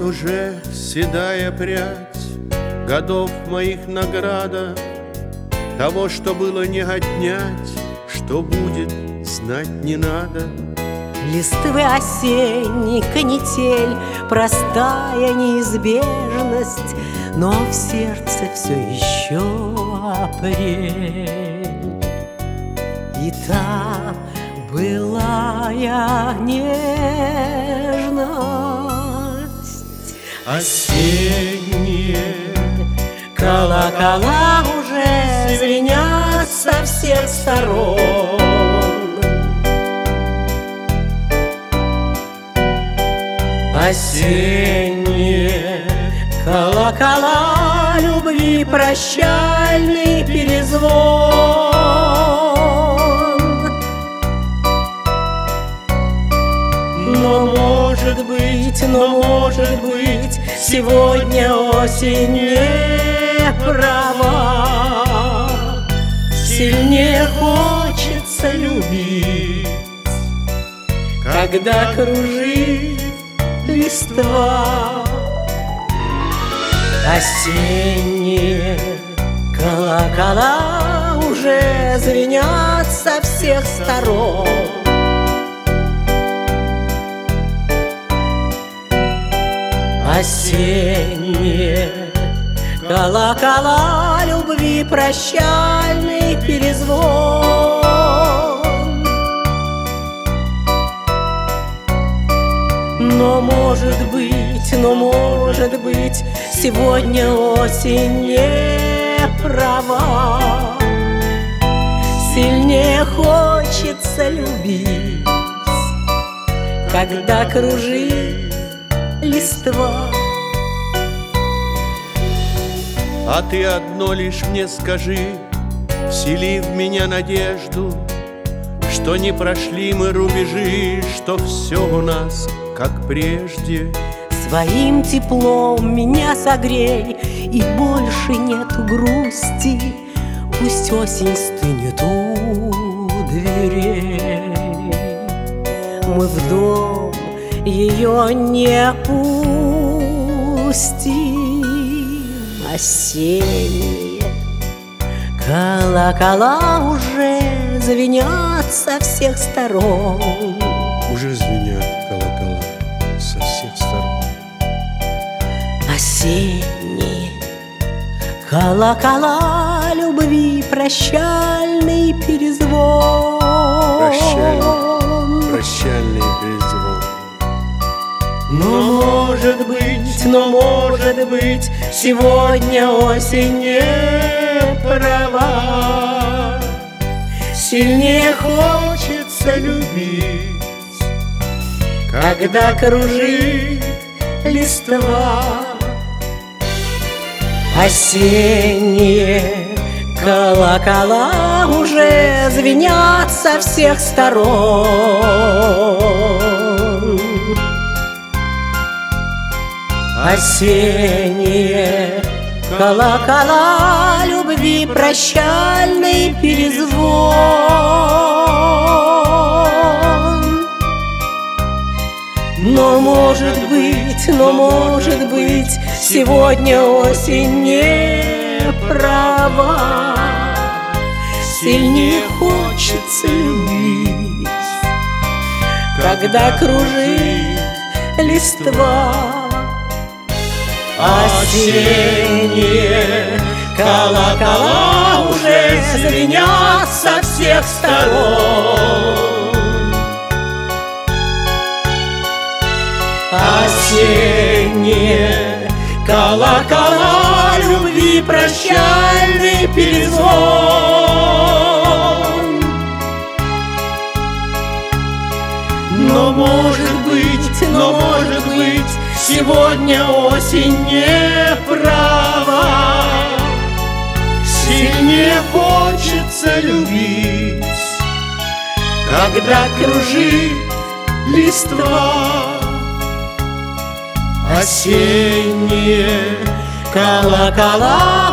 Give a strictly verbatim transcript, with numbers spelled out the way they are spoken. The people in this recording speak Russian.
Вот уже седая прядь годов моих награда, того, что было, не отнять, что будет, знать не надо. Листвы осенний, канитель, простая неизбежность, но в сердце все еще апрель. И та былая нежность. Осенние колокола уже звенят со всех сторон. Осенние колокола любви, прощальный перезвон. Но может быть, но может быть, сегодня осень не права. Сильнее хочется любить, когда кружит листва. Осенние колокола уже звенят со всех сторон. Осенние колокола любви, прощальный перезвон. Но может быть, но может быть, сегодня осень не права. Сильнее хочется любить, когда кружит листва. А ты одно лишь мне скажи, всели в меня надежду, что не прошли мы рубежи, что все у нас как прежде. Своим теплом меня согрей, и больше нету грусти. Пусть осень стынет у дверей. Мы в дом ее не пустим. Осенние колокола уже звенят со всех сторон. Уже звенят колокола со всех сторон. Осенние колокола любви, прощальный перезвон. Прощальный, прощальный перезвон. Но может быть, но может быть, сегодня осень не права. Сильнее хочется любить, когда кружит листва. Осенние колокола уже звенят со всех сторон. Осенние колокола любви, прощальный перезвон. Но может быть, но может быть, сегодня осень не права. Сильнее хочется любить, когда кружит листва. Осенние колокола уже звенят со всех сторон. Осенние колокола любви, прощальный перезвон. Но может быть, но может быть, сегодня осень не права. Сильнее хочется любить, когда кружит листва. Осенние колокола